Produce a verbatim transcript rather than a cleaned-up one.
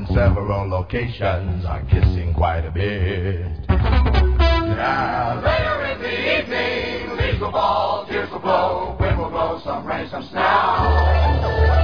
in several locations are kissing quite a bit. Now, later in the evening, leaves will fall, tears will flow, wind will blow, some rain, some snow.